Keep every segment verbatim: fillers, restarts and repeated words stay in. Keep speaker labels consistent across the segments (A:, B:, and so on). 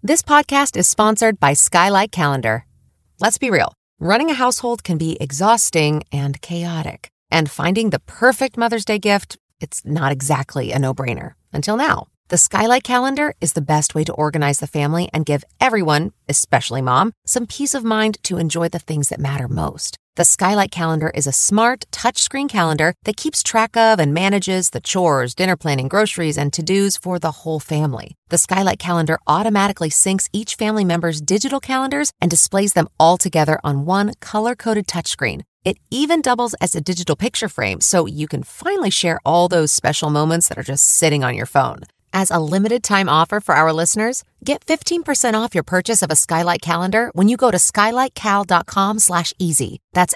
A: This podcast is sponsored by Skylight Calendar. Let's be real. Running a household can be exhausting and chaotic. And finding the perfect Mother's Day gift, it's not exactly a no-brainer. Until now. The Skylight Calendar is the best way to organize the family and give everyone, especially mom, some peace of mind to enjoy the things that matter most. The Skylight Calendar is a smart, touchscreen calendar that keeps track of and manages the chores, dinner planning, groceries, and to-dos for the whole family. The Skylight Calendar automatically syncs each family member's digital calendars and displays them all together on one color-coded touchscreen. It even doubles as a digital picture frame, so you can finally share all those special moments that are just sitting on your phone. As a limited-time offer for our listeners, get fifteen percent off your purchase of a Skylight Calendar when you go to skylightcal.com slash easy. That's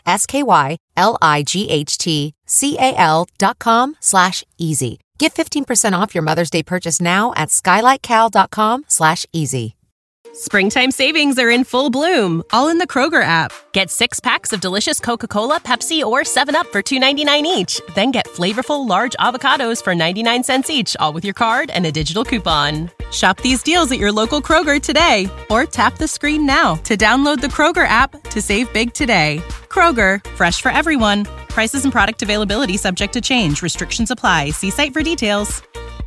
A: S-K-Y-L-I-G-H-T-C-A-L dot com slash easy. Get fifteen percent off your Mother's Day purchase now at skylightcal.com slash easy.
B: Springtime savings are in full bloom, all in the Kroger app. Get six packs of delicious Coca-Cola, Pepsi, or seven up for two ninety-nine each. Then get flavorful large avocados for ninety-nine cents each, all with your card and a digital coupon. Shop these deals at your local Kroger today, or tap the screen now to download the Kroger app to save big today. Kroger, fresh for everyone. Prices and product availability subject to change. Restrictions apply. See site for details.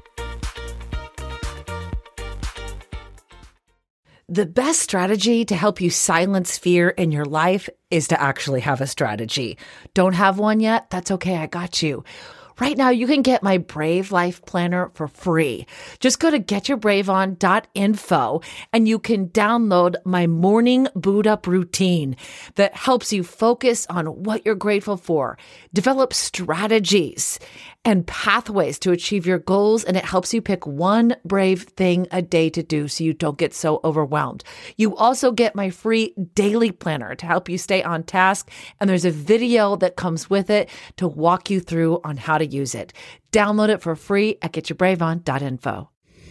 C: The best strategy to help you silence fear in your life is to actually have a strategy. Don't have one yet? That's okay. I got you. Right now, you can get my Brave Life Planner for free. Just go to get your brave on dot info and you can download my morning boot up routine that helps you focus on what you're grateful for, develop strategies and pathways to achieve your goals, and it helps you pick one brave thing a day to do so you don't get so overwhelmed. You also get my free daily planner to help you stay on task, and there's a video that comes with it to walk you through on how to use it. Download it for free at get your brave on dot info.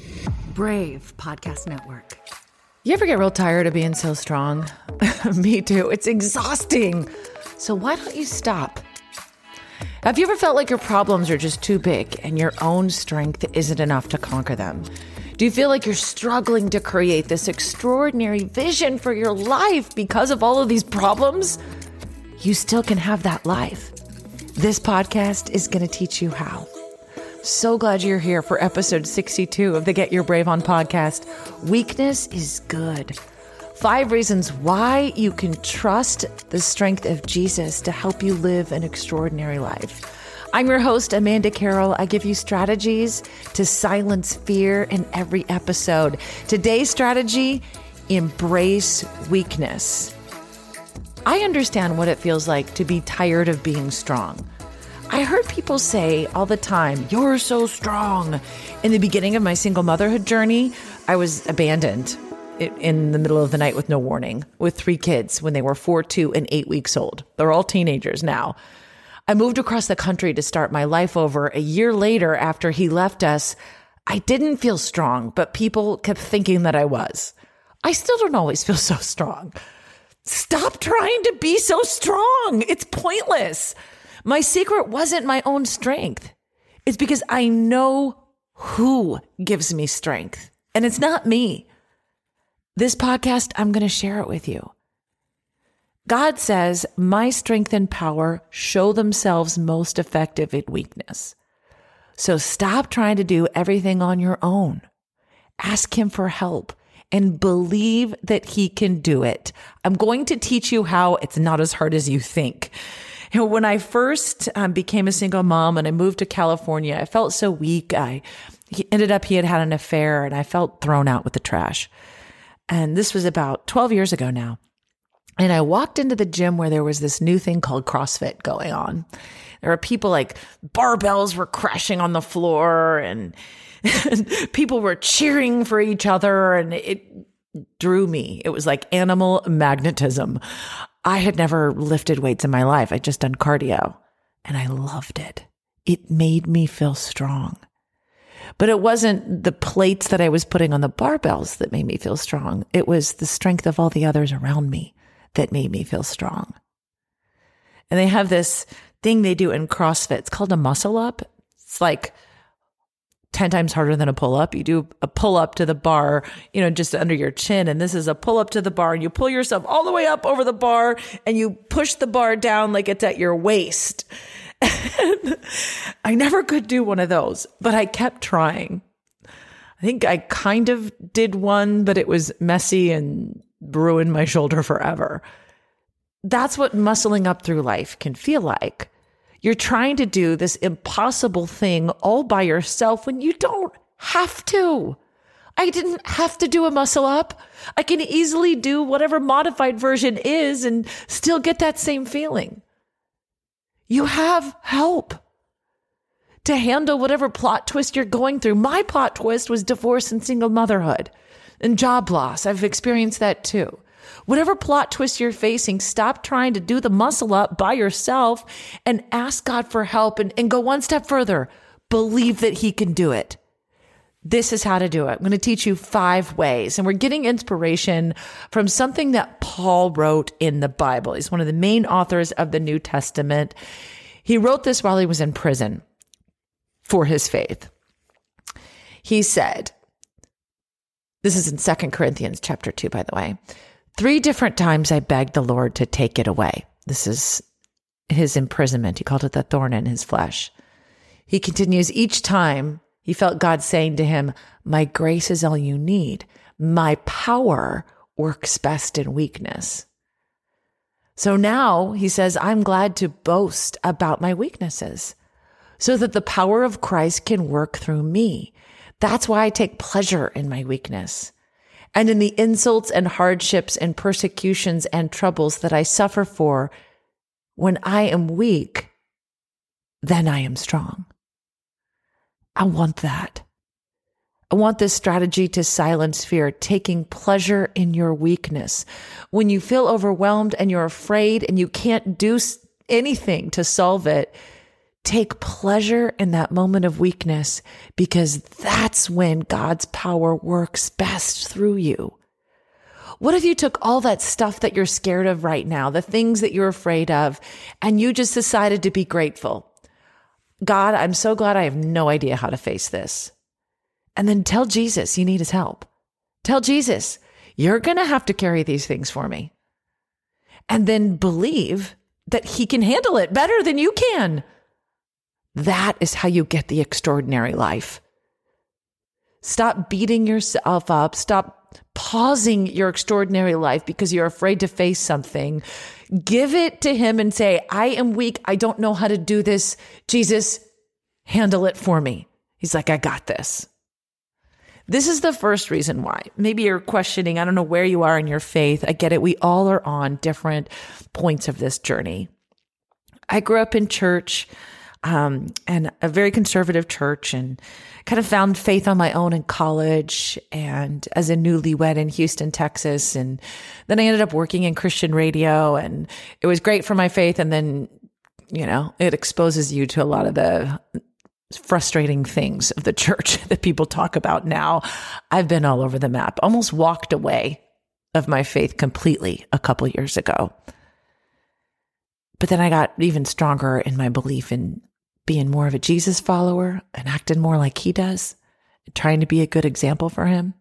C: Brave Podcast Network. You ever get real tired of being so strong? Me too. It's exhausting. So why don't you stop? Have you ever felt like your problems are just too big and your own strength isn't enough to conquer them? Do you feel like you're struggling to create this extraordinary vision for your life because of all of these problems? You still can have that life. This podcast is going to teach you how. So glad you're here for episode sixty-two of the Get Your Brave On podcast. Weakness is good. Five reasons why you can trust the strength of Jesus to help you live an extraordinary life. I'm your host, Amanda Carroll. I give you strategies to silence fear in every episode. Today's strategy, embrace weakness. I understand what it feels like to be tired of being strong. I heard people say all the time, "You're so strong." In the beginning of my single motherhood journey, I was abandoned in the middle of the night with no warning with three kids when they were four, two, and eight weeks old. They're all teenagers now. I moved across the country to start my life over. A year later, after he left us, I didn't feel strong, but people kept thinking that I was. I still don't always feel so strong. Stop trying to be so strong. It's pointless. My secret wasn't my own strength. It's because I know who gives me strength, and it's not me. This podcast, I'm going to share it with you. God says, my strength and power show themselves most effective in weakness. So stop trying to do everything on your own. Ask him for help and believe that he can do it. I'm going to teach you how it's not as hard as you think. You know, when I first um, became a single mom and I moved to California, I felt so weak. I he ended up, he had had an affair and I felt thrown out with the trash. And this was about twelve years ago now. And I walked into the gym where there was this new thing called CrossFit going on. There were people like barbells were crashing on the floor and, and people were cheering for each other. And it drew me. It was like animal magnetism. I had never lifted weights in my life. I'd just done cardio and I loved it. It made me feel strong. But it wasn't the plates that I was putting on the barbells that made me feel strong. It was the strength of all the others around me that made me feel strong. And they have this thing they do in CrossFit. It's called a muscle up. It's like ten times harder than a pull-up. You do a pull-up to the bar, you know, just under your chin. And this is a pull-up to the bar. And you pull yourself all the way up over the bar and you push the bar down like it's at your waist. And I never could do one of those, but I kept trying. I think I kind of did one, but it was messy and ruined my shoulder forever. That's what muscling up through life can feel like. You're trying to do this impossible thing all by yourself when you don't have to. I didn't have to do a muscle up. I can easily do whatever modified version is and still get that same feeling. You have help to handle whatever plot twist you're going through. My plot twist was divorce and single motherhood and job loss. I've experienced that too. Whatever plot twist you're facing, stop trying to do the muscle up by yourself and ask God for help and, and go one step further. Believe that he can do it. This is how to do it. I'm going to teach you five ways. And we're getting inspiration from something that Paul wrote in the Bible. He's one of the main authors of the New Testament. He wrote this while he was in prison for his faith. He said, this is in Second Corinthians chapter two, by the way. Three different times I begged the Lord to take it away. This is his imprisonment. He called it the thorn in his flesh. He continues, each time he felt God saying to him, my grace is all you need. My power works best in weakness. So now he says, I'm glad to boast about my weaknesses so that the power of Christ can work through me. That's why I take pleasure in my weakness and in the insults and hardships and persecutions and troubles that I suffer for. When I am weak, then I am strong. I want that. I want this strategy to silence fear, taking pleasure in your weakness. When you feel overwhelmed and you're afraid and you can't do anything to solve it, take pleasure in that moment of weakness, because that's when God's power works best through you. What if you took all that stuff that you're scared of right now, the things that you're afraid of, and you just decided to be grateful? God, I'm so glad I have no idea how to face this. And then tell Jesus you need his help. Tell Jesus, you're going to have to carry these things for me. And then believe that he can handle it better than you can. That is how you get the extraordinary life. Stop beating yourself up. Stop pausing your extraordinary life because you're afraid to face something. Give it to him and say, I am weak. I don't know how to do this. Jesus, handle it for me. He's like, I got this. This is the first reason why. Maybe you're questioning, I don't know where you are in your faith. I get it. We all are on different points of this journey. I grew up in church, um, and a very conservative church, and kind of found faith on my own in college and as a newlywed in Houston, Texas. And then I ended up working in Christian radio, and it was great for my faith. And then, you know, it exposes you to a lot of the frustrating things of the church that people talk about now. I've been all over the map, almost walked away of my faith completely a couple years ago. But then I got even stronger in my belief in being more of a Jesus follower and acting more like he does, trying to be a good example for him.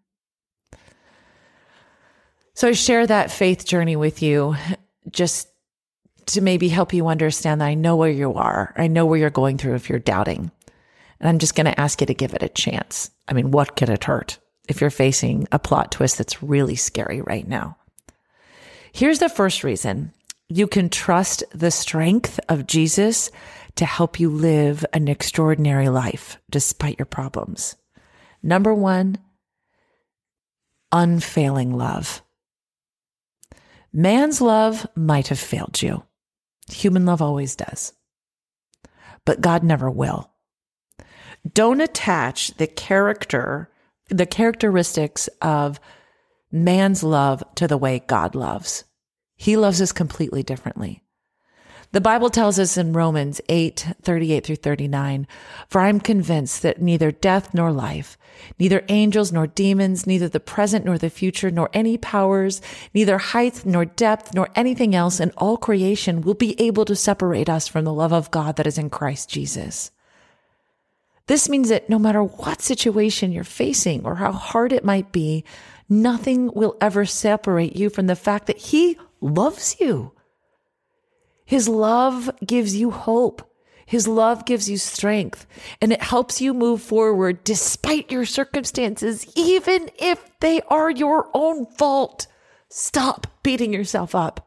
C: So I share that faith journey with you just to maybe help you understand that I know where you are. I know where you're going through if you're doubting. And I'm just going to ask you to give it a chance. I mean, what could it hurt if you're facing a plot twist that's really scary right now? Here's the first reason. You can trust the strength of Jesus to help you live an extraordinary life despite your problems. Number one, unfailing love. Man's love might have failed you. Human love always does. But God never will. Don't attach the character, the characteristics of man's love to the way God loves. He loves us completely differently. The Bible tells us in Romans eight, thirty-eight through thirty-nine, for I'm convinced that neither death nor life, neither angels nor demons, neither the present nor the future, nor any powers, neither height nor depth, nor anything else in all creation will be able to separate us from the love of God that is in Christ Jesus. This means that no matter what situation you're facing or how hard it might be, nothing will ever separate you from the fact that he loves you. His love gives you hope. His love gives you strength, and it helps you move forward despite your circumstances, even if they are your own fault. Stop beating yourself up.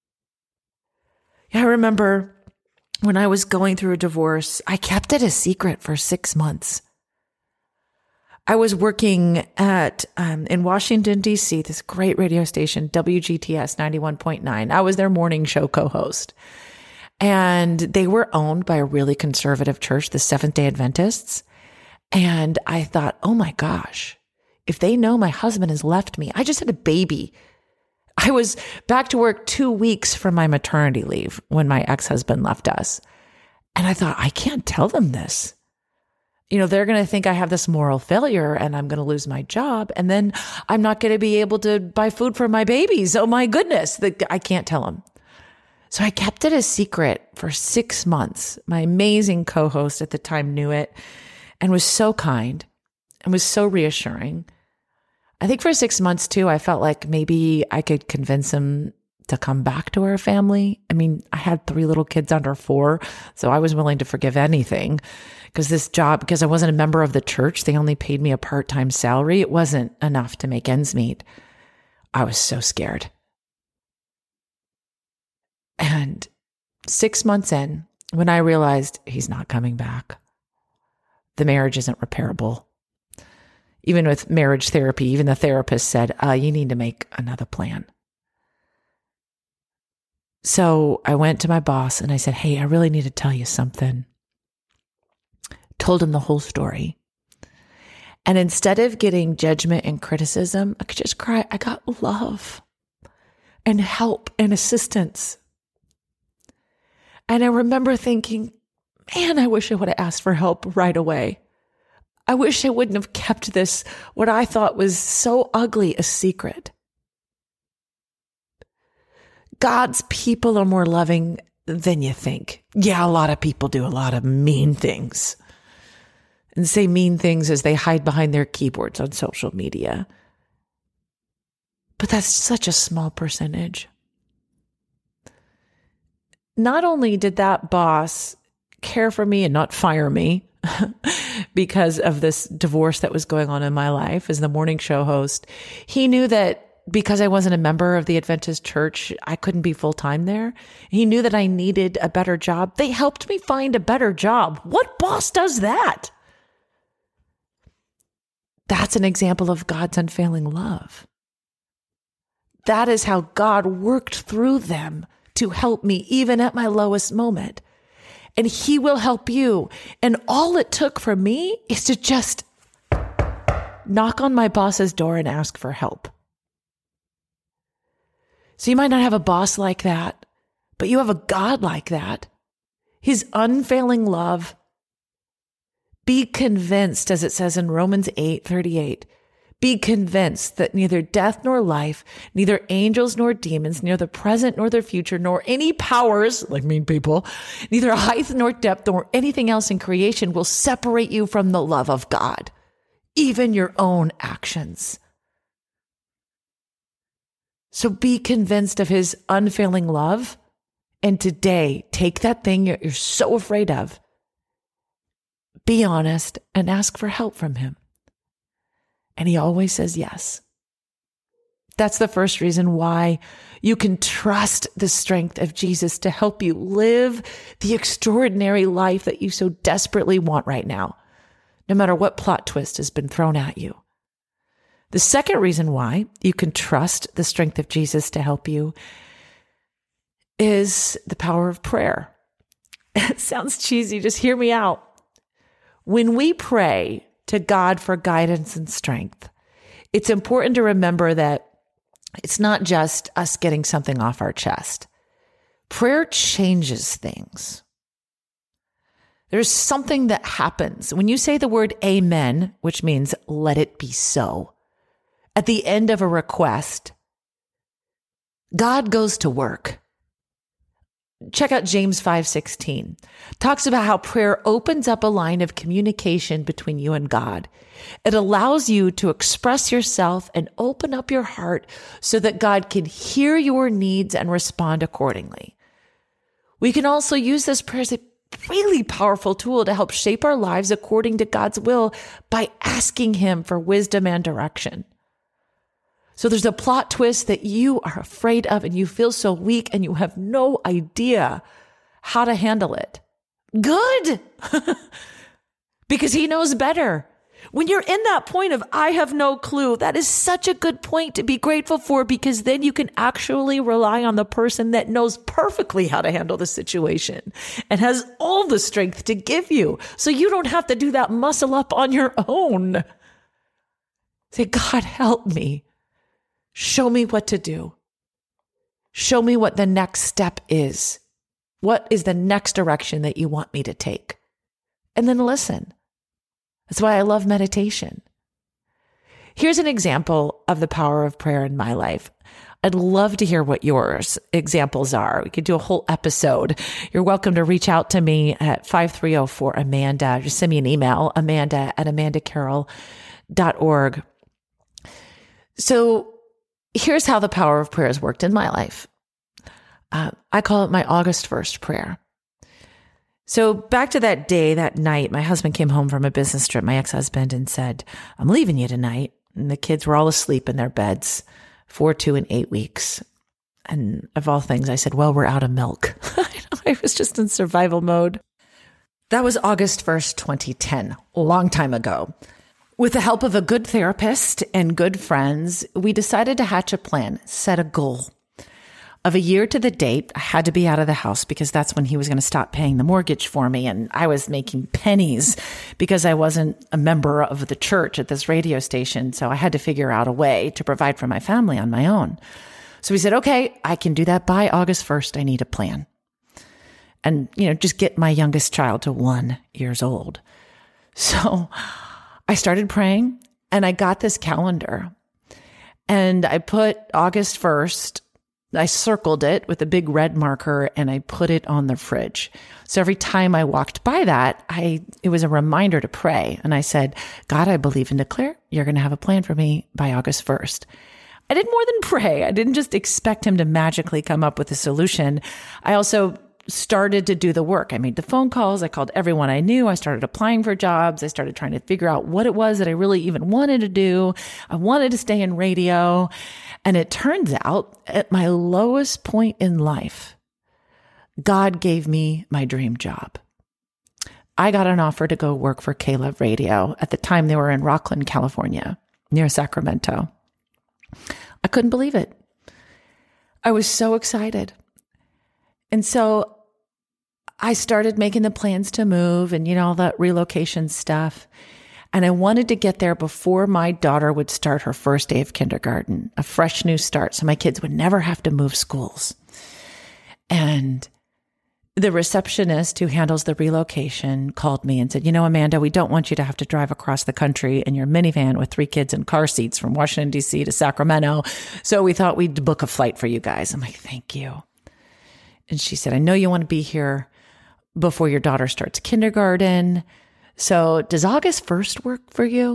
C: I remember when I was going through a divorce, I kept it a secret for six months. I was working at um, in Washington, D C, this great radio station, W G T S ninety-one point nine. I was their morning show co-host. And they were owned by a really conservative church, the Seventh-day Adventists. And I thought, oh my gosh, if they know my husband has left me, I just had a baby. I was back to work two weeks from my maternity leave when my ex-husband left us. And I thought, I can't tell them this. You know, they're going to think I have this moral failure and I'm going to lose my job. And then I'm not going to be able to buy food for my babies. Oh my goodness, I can't tell them. So I kept it a secret for six months. My amazing co-host at the time knew it and was so kind and was so reassuring. I think for six months too, I felt like maybe I could convince him to come back to our family. I mean, I had three little kids under four, so I was willing to forgive anything because this job, because I wasn't a member of the church, they only paid me a part-time salary. It wasn't enough to make ends meet. I was so scared. And six months in, when I realized he's not coming back, the marriage isn't repairable. Even with marriage therapy, even the therapist said, uh, you need to make another plan. So I went to my boss and I said, hey, I really need to tell you something. Told him the whole story. And instead of getting judgment and criticism, I could just cry. I got love and help and assistance. And I remember thinking, man, I wish I would have asked for help right away. I wish I wouldn't have kept this, what I thought was so ugly, a secret. God's people are more loving than you think. Yeah, a lot of people do a lot of mean things and say mean things as they hide behind their keyboards on social media. But that's such a small percentage. Not only did that boss care for me and not fire me because of this divorce that was going on in my life as the morning show host, he knew that because I wasn't a member of the Adventist church, I couldn't be full-time there. He knew that I needed a better job. They helped me find a better job. What boss does that? That's an example of God's unfailing love. That is how God worked through them to help me even at my lowest moment. And he will help you. And all it took for me is to just knock on my boss's door and ask for help. So you might not have a boss like that, but you have a God like that. His unfailing love. Be convinced, as it says in Romans eight thirty-eight, be convinced that neither death nor life, neither angels nor demons, neither the present nor the future, nor any powers, like mean people, neither height nor depth nor anything else in creation will separate you from the love of God, even your own actions. So be convinced of his unfailing love. And today, take that thing you're, you're so afraid of. Be honest and ask for help from him. And he always says yes. That's the first reason why you can trust the strength of Jesus to help you live the extraordinary life that you so desperately want right now, no matter what plot twist has been thrown at you. The second reason why you can trust the strength of Jesus to help you is the power of prayer. It sounds cheesy, just hear me out. When we pray to God for guidance and strength, it's important to remember that it's not just us getting something off our chest. Prayer changes things. There's something that happens when you say the word amen, which means let it be so. At the end of a request, God goes to work. check out James five sixteen. Talks about how prayer opens up a line of communication between you and God. It allows you to express yourself and open up your heart so that God can hear your needs and respond accordingly. We can also use this prayer as a really powerful tool to help shape our lives according to God's will by asking Him for wisdom and direction. So there's a plot twist that you are afraid of and you feel so weak and you have no idea how to handle it. Good! Because He knows better. When you're in that point of, I have no clue, that is such a good point to be grateful for, because then you can actually rely on the person that knows perfectly how to handle the situation and has all the strength to give you. So you don't have to do that muscle up on your own. Say, God, help me. Show me what to do. Show me what the next step is. What is the next direction that you want me to take? And then listen. That's why I love meditation. Here's an example of the power of prayer in my life. I'd love to hear what yours examples are. We could do a whole episode. You're welcome to reach out to me at five three zero four Amanda. Just send me an email, amanda at amanda carroll dot org. So here's how the power of prayer has worked in my life. Uh, I call it my August first prayer. So back to that day, that night, my husband came home from a business trip, my ex-husband, and said, I'm leaving you tonight. And the kids were all asleep in their beds, four, two, and eight weeks. And of all things, I said, well, we're out of milk. I was just in survival mode. That was August first, twenty ten, a long time ago. With the help of a good therapist and good friends, we decided to hatch a plan, set a goal. Of a year to the date, I had to be out of the house because that's when he was going to stop paying the mortgage for me. And I was making pennies because I wasn't a member of the church at this radio station. So I had to figure out a way to provide for my family on my own. So we said, okay, I can do that by August first. I need a plan. And, you know, just get my youngest child to one years old. So I started praying and I got this calendar and I put August first. I circled it with a big red marker and I put it on the fridge. So every time I walked by that, I it was a reminder to pray. And I said, God, I believe and declare you're going to have a plan for me by August first. I did more than pray. I didn't just expect Him to magically come up with a solution. I also started to do the work. I made the phone calls. I called everyone I knew. I started applying for jobs. I started trying to figure out what it was that I really even wanted to do. I wanted to stay in radio. And it turns out at my lowest point in life, God gave me my dream job. I got an offer to go work for K-Love Radio. At the time, they were in Rocklin, California, near Sacramento. I couldn't believe it. I was so excited. And so I started making the plans to move and, you know, all that relocation stuff. And I wanted to get there before my daughter would start her first day of kindergarten, a fresh new start, so my kids would never have to move schools. And the receptionist who handles the relocation called me and said, you know, Amanda, we don't want you to have to drive across the country in your minivan with three kids in car seats from Washington, D C to Sacramento. So we thought we'd book a flight for you guys. I'm like, thank you. And she said, I know you want to be here before your daughter starts kindergarten. So does August first work for you?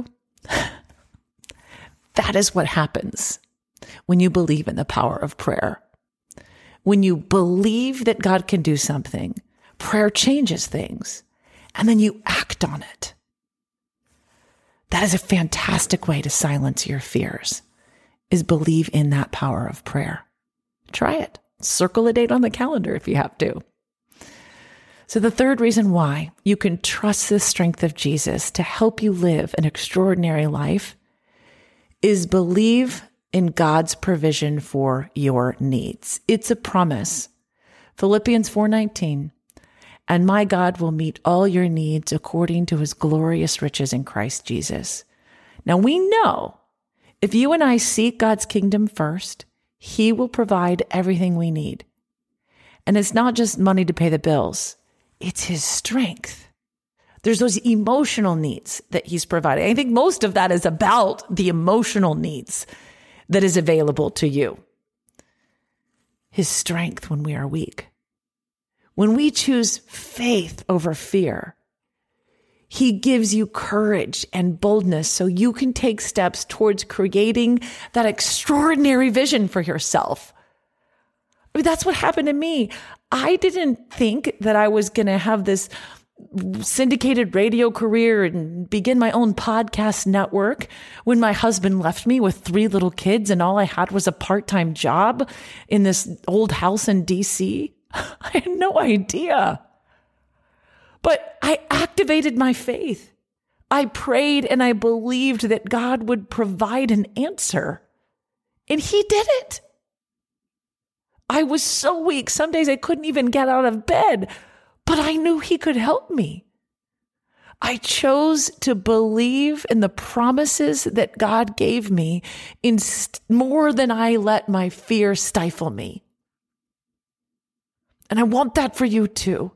C: That is what happens when you believe in the power of prayer. When you believe that God can do something, prayer changes things, and then you act on it. That is a fantastic way to silence your fears, is believe in that power of prayer. Try it. Circle a date on the calendar if you have to. So the third reason why you can trust the strength of Jesus to help you live an extraordinary life is believe in God's provision for your needs. It's a promise. Philippians four nineteen, and my God will meet all your needs according to His glorious riches in Christ Jesus. Now we know if you and I seek God's kingdom first, He will provide everything we need. And it's not just money to pay the bills. It's His strength. There's those emotional needs that He's providing. I think most of that is about the emotional needs that is available to you. His strength when we are weak. When we choose faith over fear, he gives you courage and boldness so you can take steps towards creating that extraordinary vision for yourself. I mean, that's what happened to me. I didn't think that I was going to have this syndicated radio career and begin my own podcast network when my husband left me with three little kids and all I had was a part-time job in this old house in D C. I had no idea. But I activated my faith. I prayed and I believed that God would provide an answer. And he did it. I was so weak. Some days I couldn't even get out of bed, but I knew he could help me. I chose to believe in the promises that God gave me in st- more than I let my fear stifle me. And I want that for you too.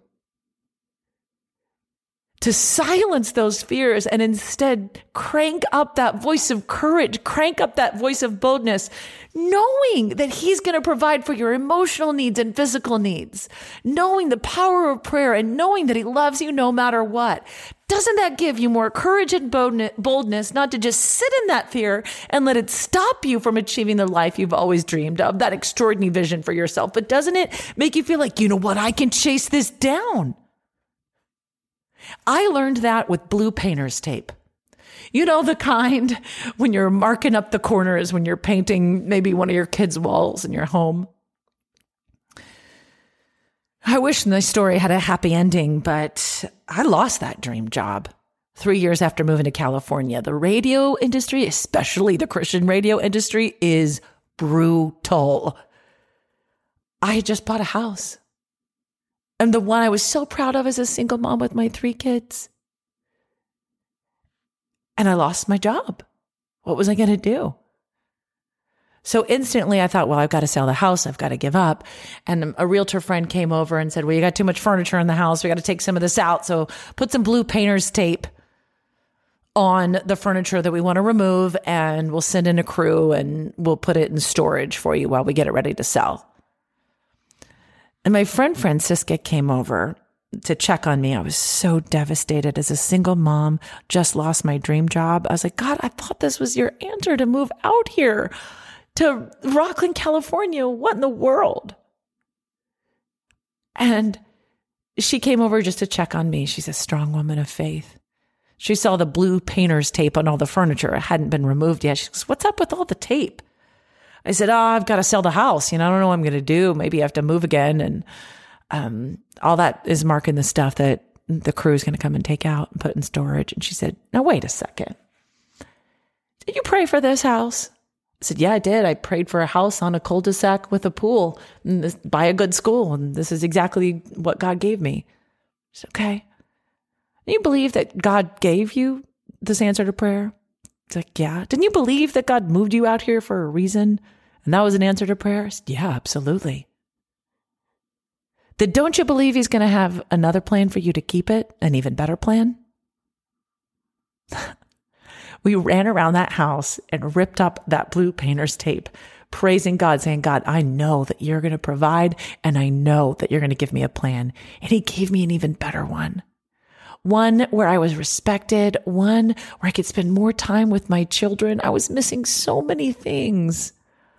C: To silence those fears and instead crank up that voice of courage, crank up that voice of boldness, knowing that he's going to provide for your emotional needs and physical needs, knowing the power of prayer and knowing that he loves you no matter what. Doesn't that give you more courage and boldness not to just sit in that fear and let it stop you from achieving the life you've always dreamed of, that extraordinary vision for yourself? But doesn't it make you feel like, you know what, I can chase this down? I learned that with blue painter's tape. You know, the kind when you're marking up the corners, when you're painting maybe one of your kids' walls in your home. I wish my story had a happy ending, but I lost that dream job three years after moving to California. The radio industry, especially the Christian radio industry, is brutal. I had just bought a house. And the one I was so proud of as a single mom with my three kids. And I lost my job. What was I going to do? So instantly I thought, well, I've got to sell the house. I've got to give up. And a realtor friend came over and said, well, you got too much furniture in the house. We got to take some of this out. So put some blue painter's tape on the furniture that we want to remove, and we'll send in a crew and we'll put it in storage for you while we get it ready to sell. And my friend Francisca came over to check on me. I was so devastated as a single mom, just lost my dream job. I was like, God, I thought this was your answer to move out here to Rockland, California. What in the world? And she came over just to check on me. She's a strong woman of faith. She saw the blue painter's tape on all the furniture. It hadn't been removed yet. She goes, what's up with all the tape? I said, oh, I've got to sell the house. You know, I don't know what I'm going to do. Maybe I have to move again. And um, all that is marking the stuff that the crew is going to come and take out and put in storage. And she said, now, wait a second. Did you pray for this house? I said, yeah, I did. I prayed for a house on a cul-de-sac with a pool and this, by a good school. And this is exactly what God gave me. She said, okay. Do you believe that God gave you this answer to prayer? It's like, yeah. Didn't you believe that God moved you out here for a reason? And that was an answer to prayer? Yeah, absolutely. Then don't you believe he's going to have another plan for you to keep it? An even better plan? We ran around that house and ripped up that blue painter's tape, praising God, saying, God, I know that you're going to provide, and I know that you're going to give me a plan. And he gave me an even better one. One where I was respected, one where I could spend more time with my children. I was missing so many things.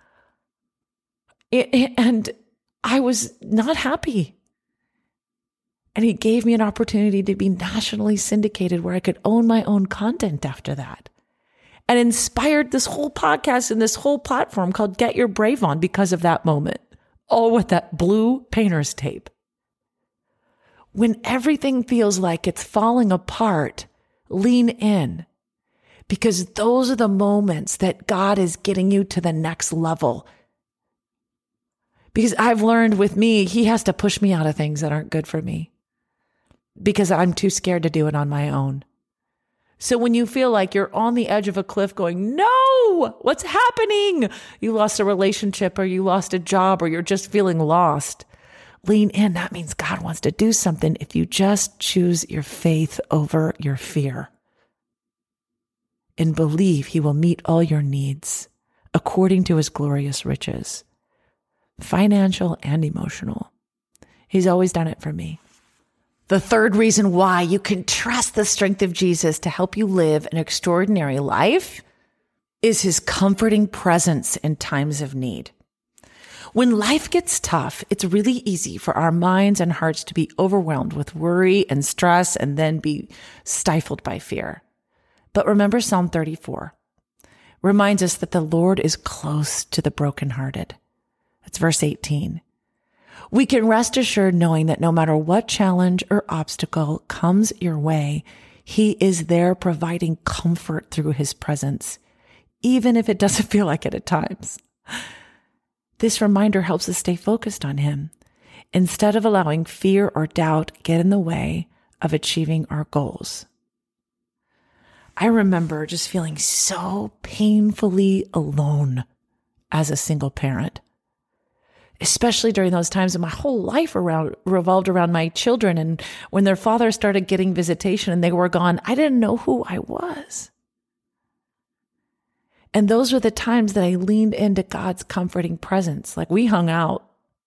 C: It, it, and I was not happy. And he gave me an opportunity to be nationally syndicated where I could own my own content after that. And inspired this whole podcast and this whole platform called Get Your Brave On because of that moment. All with that blue painter's tape. When everything feels like it's falling apart, lean in, because those are the moments that God is getting you to the next level. Because I've learned with me, he has to push me out of things that aren't good for me because I'm too scared to do it on my own. So when you feel like you're on the edge of a cliff going, no, what's happening? You lost a relationship or you lost a job or you're just feeling lost. Lean in. That means God wants to do something if you just choose your faith over your fear and believe he will meet all your needs according to his glorious riches, financial and emotional. He's always done it for me. The third reason why you can trust the strength of Jesus to help you live an extraordinary life is his comforting presence in times of need. When life gets tough, it's really easy for our minds and hearts to be overwhelmed with worry and stress and then be stifled by fear. But remember Psalm thirty-four reminds us that the Lord is close to the brokenhearted. That's verse eighteen. We can rest assured knowing that no matter what challenge or obstacle comes your way, he is there providing comfort through his presence, even if it doesn't feel like it at times. This reminder helps us stay focused on him instead of allowing fear or doubt get in the way of achieving our goals. I remember just feeling so painfully alone as a single parent, especially during those times when my whole life around revolved around my children. And when their father started getting visitation and they were gone, I didn't know who I was. And those were the times that I leaned into God's comforting presence. Like, we hung out.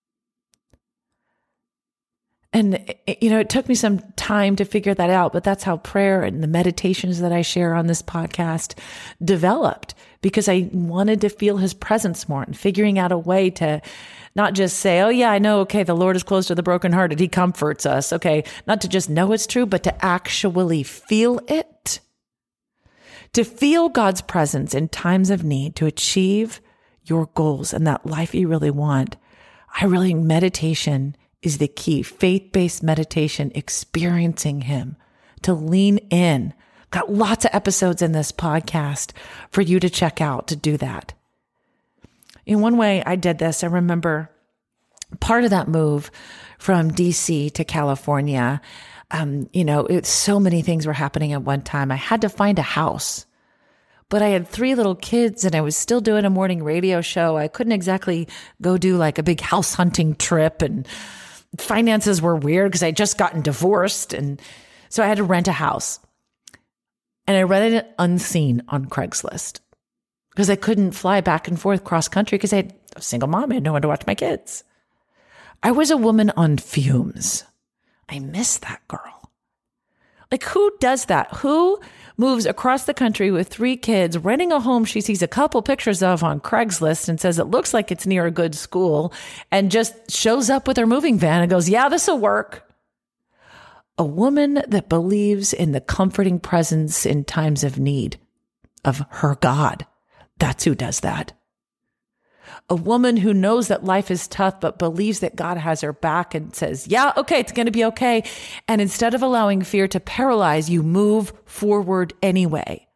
C: And, you know, it took me some time to figure that out, but that's how prayer and the meditations that I share on this podcast developed, because I wanted to feel his presence more and figuring out a way to not just say, oh yeah, I know, okay, the Lord is close to the brokenhearted. He comforts us. Okay. Not to just know it's true, but to actually feel it. To feel God's presence in times of need to achieve your goals and that life you really want. I really, meditation is the key. Faith-based meditation, experiencing him, to lean in. Got lots of episodes in this podcast for you to check out to do that. In one way I did this, I remember part of that move from D C to California. Um, you know, it, so many things were happening at one time. I had to find a house, but I had three little kids and I was still doing a morning radio show. I couldn't exactly go do like a big house hunting trip, and finances were weird because I had just gotten divorced. And so I had to rent a house, and I rented it unseen on Craigslist because I couldn't fly back and forth cross country because I had a single mom. I had no one to watch my kids. I was a woman on fumes. I miss that girl. Like, who does that? Who moves across the country with three kids, renting a home she sees a couple pictures of on Craigslist and says it looks like it's near a good school, and just shows up with her moving van and goes, yeah, this will work. A woman that believes in the comforting presence in times of need of her God. That's who does that. A woman who knows that life is tough, but believes that God has her back and says, yeah, okay, it's going to be okay. And instead of allowing fear to paralyze you, move forward anyway.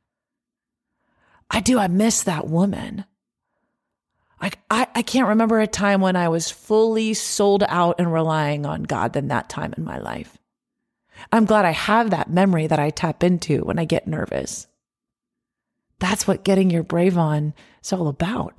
C: I do. I miss that woman. Like, I, I can't remember a time when I was fully sold out and relying on God than that time in my life. I'm glad I have that memory that I tap into when I get nervous. That's what getting your brave on is all about.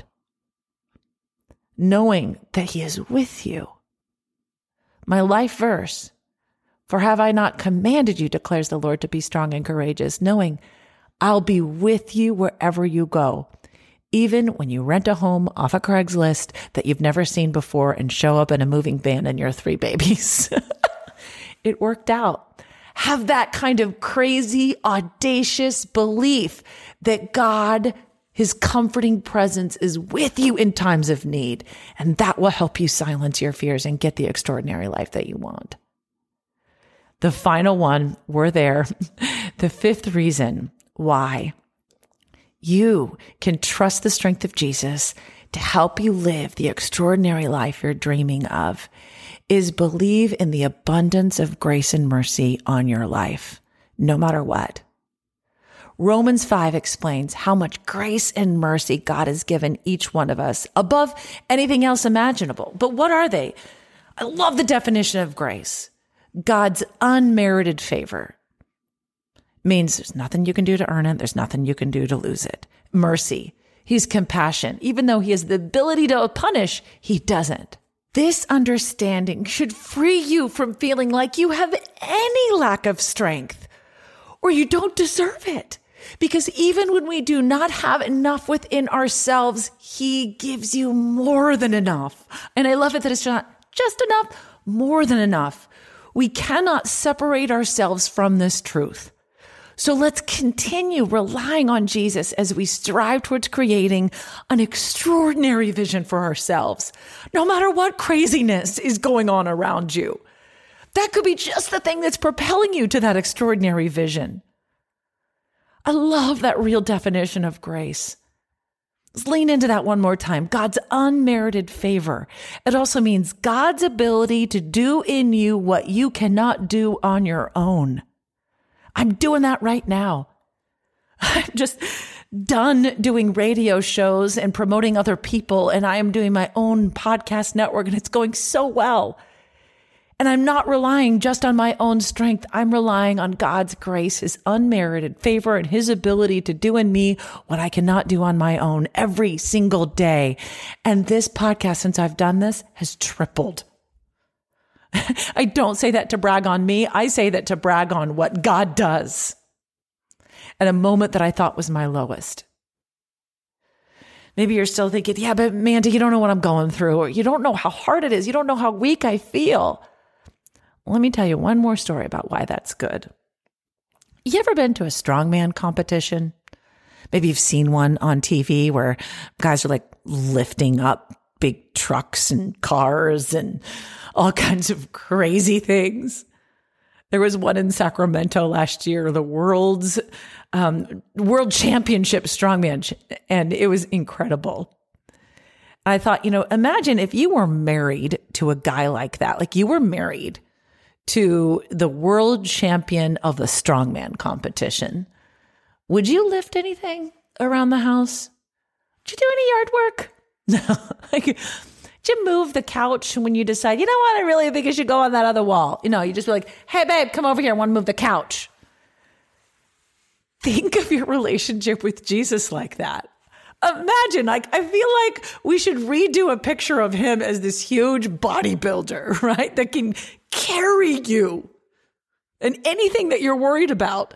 C: Knowing that he is with you. My life verse, for have I not commanded you, declares the Lord, to be strong and courageous, knowing I'll be with you wherever you go, even when you rent a home off a Craigslist that you've never seen before and show up in a moving van and your three babies. It worked out. Have that kind of crazy, audacious belief that God, his comforting presence, is with you in times of need, and that will help you silence your fears and get the extraordinary life that you want. The final one, we're there. The fifth reason why you can trust the strength of Jesus to help you live the extraordinary life you're dreaming of is believe in the abundance of grace and mercy on your life, no matter what. Romans five explains how much grace and mercy God has given each one of us above anything else imaginable. But what are they? I love the definition of grace. God's unmerited favor. Means there's nothing you can do to earn it. There's nothing you can do to lose it. Mercy. He's compassion. Even though he has the ability to punish, he doesn't. This understanding should free you from feeling like you have any lack of strength or you don't deserve it. Because even when we do not have enough within ourselves, he gives you more than enough. And I love it that it's not just enough, more than enough. We cannot separate ourselves from this truth. So let's continue relying on Jesus as we strive towards creating an extraordinary vision for ourselves, no matter what craziness is going on around you. That could be just the thing that's propelling you to that extraordinary vision. I love that real definition of grace. Let's lean into that one more time. God's unmerited favor. It also means God's ability to do in you what you cannot do on your own. I'm doing that right now. I'm just done doing radio shows and promoting other people, and I am doing my own podcast network, and it's going so well. And I'm not relying just on my own strength. I'm relying on God's grace, his unmerited favor, and his ability to do in me what I cannot do on my own every single day. And this podcast, since I've done this, has tripled. I don't say that to brag on me. I say that to brag on what God does at a moment that I thought was my lowest. Maybe you're still thinking, yeah, but Mandy, you don't know what I'm going through, or you don't know how hard it is. You don't know how weak I feel. Let me tell you one more story about why that's good. You ever been to a strongman competition? Maybe you've seen one on T V where guys are like lifting up big trucks and cars and all kinds of crazy things. There was one in Sacramento last year, the world's um, world championship strongman, and it was incredible. I thought, you know, imagine if you were married to a guy like that, like you were married to the world champion of the strongman competition. Would you lift anything around the house? Did you do any yard work? No. Like, did you move the couch when you decide, you know what, I really think it should go on that other wall? You know, you just be like, hey, babe, come over here. I want to move the couch. Think of your relationship with Jesus like that. Imagine, like, I feel like we should redo a picture of him as this huge bodybuilder, right? That can carry you and anything that you're worried about.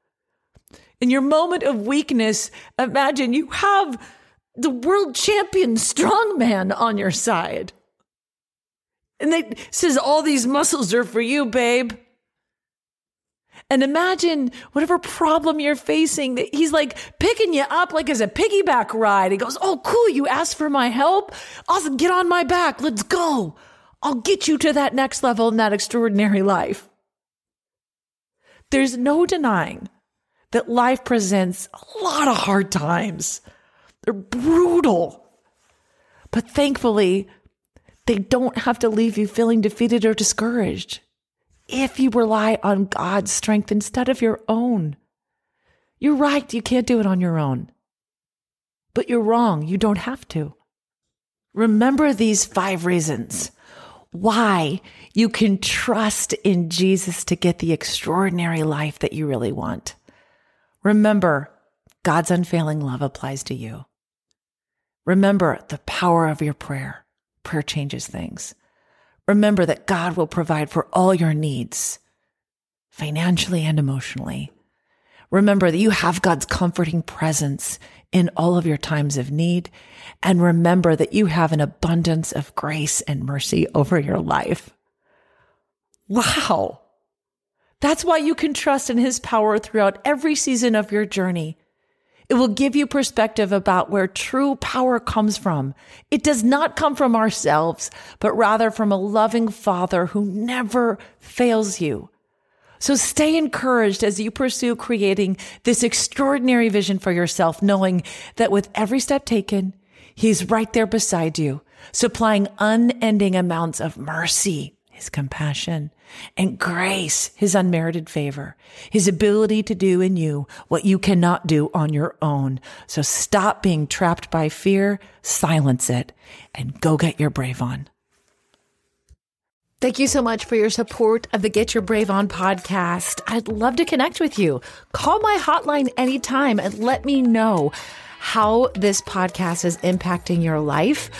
C: In your moment of weakness, imagine you have the world champion strongman on your side. And they says, all these muscles are for you, babe. And imagine whatever problem you're facing, that he's like picking you up like as a piggyback ride. He goes, oh, cool. You asked for my help. Awesome. Get on my back. Let's go. I'll get you to that next level in that extraordinary life. There's no denying that life presents a lot of hard times. They're brutal. But thankfully, they don't have to leave you feeling defeated or discouraged if you rely on God's strength instead of your own. You're right, you can't do it on your own. But you're wrong, you don't have to. Remember these five reasons why you can trust in Jesus to get the extraordinary life that you really want. Remember, God's unfailing love applies to you. Remember the power of your prayer. Prayer changes things. Remember that God will provide for all your needs, financially and emotionally. Remember that you have God's comforting presence in all of your times of need. And remember that you have an abundance of grace and mercy over your life. Wow. That's why you can trust in his power throughout every season of your journey. It will give you perspective about where true power comes from. It does not come from ourselves, but rather from a loving Father who never fails you. So stay encouraged as you pursue creating this extraordinary vision for yourself, knowing that with every step taken, he's right there beside you, supplying unending amounts of mercy, his compassion, and grace, his unmerited favor, his ability to do in you what you cannot do on your own. So stop being trapped by fear, silence it, and go get your brave on. Thank you so much for your support of the Get Your Brave On podcast. I'd love to connect with you. Call my hotline anytime and let me know how this podcast is impacting your life.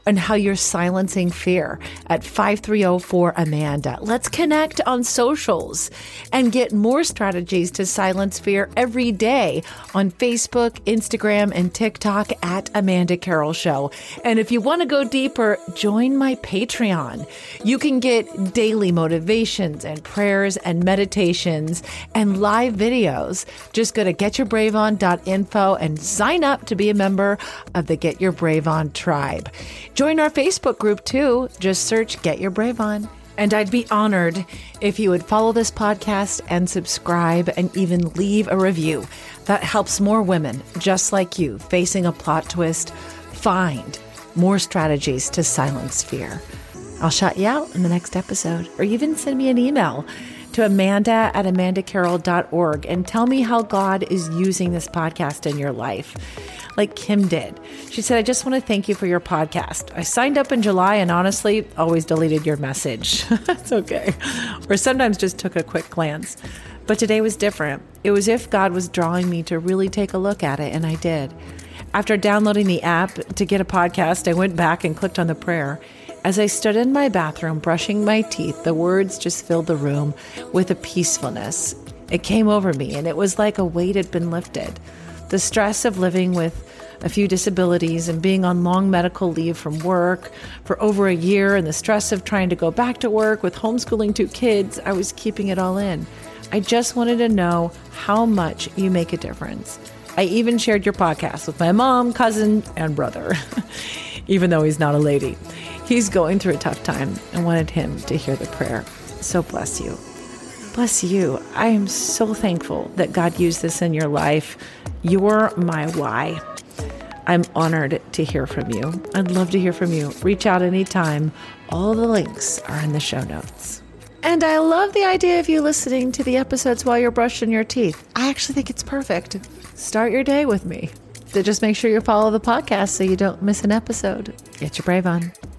C: on how you're silencing fear at five three zero four Amanda. Let's connect on socials and get more strategies to silence fear every day on Facebook, Instagram, and TikTok at Amanda Carroll Show. And if you want to go deeper, join my Patreon. You can get daily motivations and prayers and meditations and live videos. Just go to get your brave on dot info and sign up to be a member of the Get Your Brave On tribe. Join our Facebook group too. Just search Get Your Brave On. And I'd be honored if you would follow this podcast and subscribe and even leave a review. That helps more women just like you facing a plot twist find more strategies to silence fear. I'll shout you out in the next episode, or even send me an email to Amanda at amanda carroll dot org and tell me how God is using this podcast in your life, like Kim did. She said, I just want to thank you for your podcast. I signed up in July and honestly always deleted your message. That's okay. Or sometimes just took a quick glance. But today was different. It was if God was drawing me to really take a look at it, and I did. After downloading the app to get a podcast, I went back and clicked on the prayer. As I stood in my bathroom brushing my teeth, the words just filled the room with a peacefulness. It came over me, and it was like a weight had been lifted. The stress of living with a few disabilities and being on long medical leave from work for over a year, and the stress of trying to go back to work with homeschooling two kids, I was keeping it all in. I just wanted to know how much you make a difference. I even shared your podcast with my mom, cousin, and brother, even though he's not a lady. He's going through a tough time and wanted him to hear the prayer. So bless you. Bless you. I am so thankful that God used this in your life. You're my why. I'm honored to hear from you. I'd love to hear from you. Reach out anytime. All the links are in the show notes. And I love the idea of you listening to the episodes while you're brushing your teeth. I actually think it's perfect. Start your day with me. So just make sure you follow the podcast so you don't miss an episode. Get your brave on.